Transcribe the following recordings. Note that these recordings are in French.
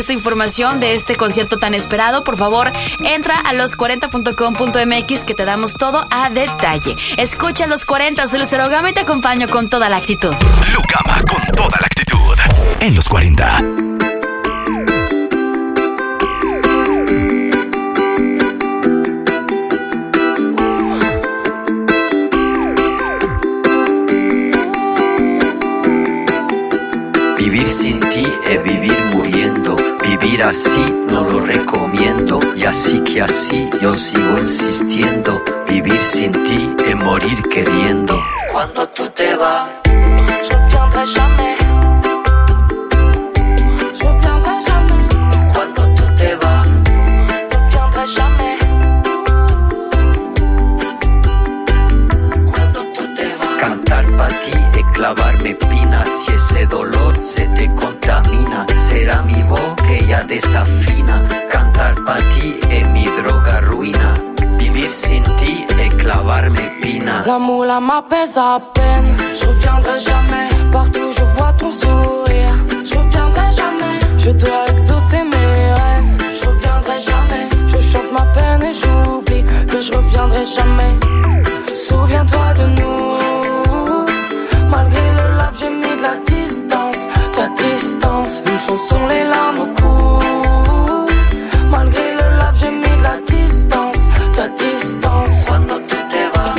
esta información de este concierto tan esperado, por favor, entra a los40.com.mx que te damos todo a detalle. Escucha Los 40, soy Lucero Gama y te acompaño con toda la actitud. Lucama con toda la actitud en Los 40. Vivir sin ti es vivir muriendo. Vivir así no lo recomiendo. Y así que así yo sigo insistiendo. Vivir sin ti es morir queriendo. Cuando tú te vas, je reviendrai jamais. Je reviendrai jamais. Cuando tú te vas, je reviendrai jamais. Cuando tú te vas. Cantar para ti es clavarme pinas. Si ese dolor se te contamina, será mi voz que ya desafina. Cantar para ti es mi droga ruina. Vivir sin ti es clavarme pina. L'amour là m'apaise à peine. Je reviendrai jamais. Partout je vois ton sourire. Je reviendrai jamais. Je dois exaucer mes rêves. Je reviendrai jamais. Je chante ma peine et j'oublie que je reviendrai jamais. Souviens-toi de nous. Malgré le lave j'ai mis de la distance. Ta distance. Une chanson les larmes au cou. Malgré le lave j'ai mis de la distance. Ta distance. Cuando tú te vas,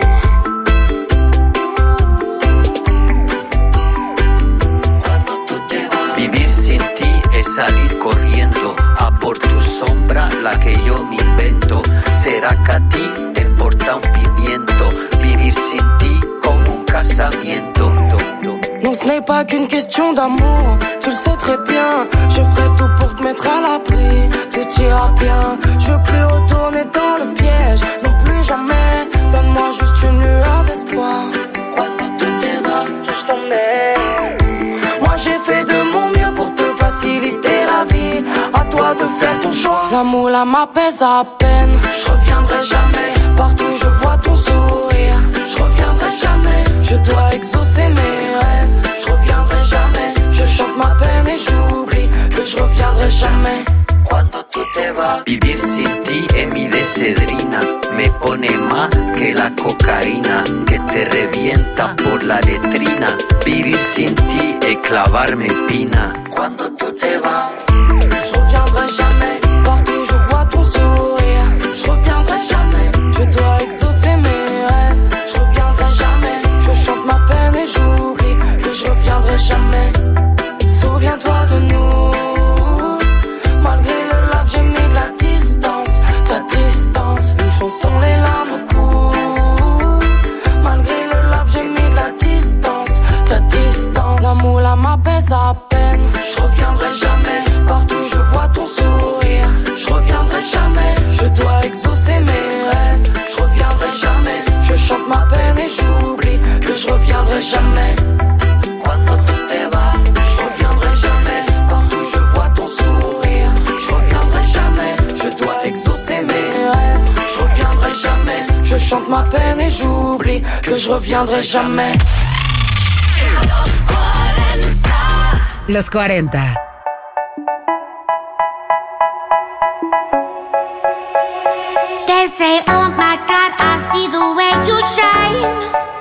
cuando tú te vas. Vivir sin ti es salir corriendo a por tu sombra, la que yo me invento. Será que a ti te importa un pimiento. Vivir sin ti como un casamiento. Non, ce n'est pas qu'une question d'amour, tu le sais très bien. Je ferai tout pour te mettre à l'abri, tout ira bien. Je veux plus retourner dans le piège, non plus jamais. Donne-moi juste une lueur d'espoir. Cuando tú te vas, Je t'emmène. Moi j'ai fait de mon mieux pour te faciliter la vie. À toi de faire ton choix. L'amour là m'apaise à peine. Je reviendrai jamais. Partout je vois ton sourire. Je reviendrai jamais. Je dois exaucer mes rêves. Je reviendrai jamais. Je chante ma peine et j'oublie que je reviendrai jamais. cuando tú te vas. Vivir sin ti es mi decedrina. Me pone más que la cocaína que te revienta por la letrina. Vivir sin ti es clavarme pina. Cuando tú te vas, je reviendrai jamais. Partout je vois ton sourire. Je reviendrai jamais. Je dois exaucer mes rêves. Je reviendrai jamais. Je chante ma peine et j'oublie que je reviendrai jamais. Souviens-toi de nous. Malgré le lave j'ai mis de la distance. Ta distance. Une chanson les larmes au cou. Malgré le lave j'ai mis de la distance. Ta distance. L'amour là m'apaise à peine. Je reviendrai jamais. Partout je vois ton sourire. Je reviendrai jamais. Je dois exaucer mes rêves. Je reviendrai jamais. Je chante ma peine et j'oublie que je reviendrai jamais. cuando tú te vas, Je reviendrai jamais. Partout je vois ton sourire. Je reviendrai jamais. Je dois exaucer mes rêves. Je reviendrai jamais. Je chante ma peine et j'oublie que je reviendrai jamais. Los 40. They say, oh my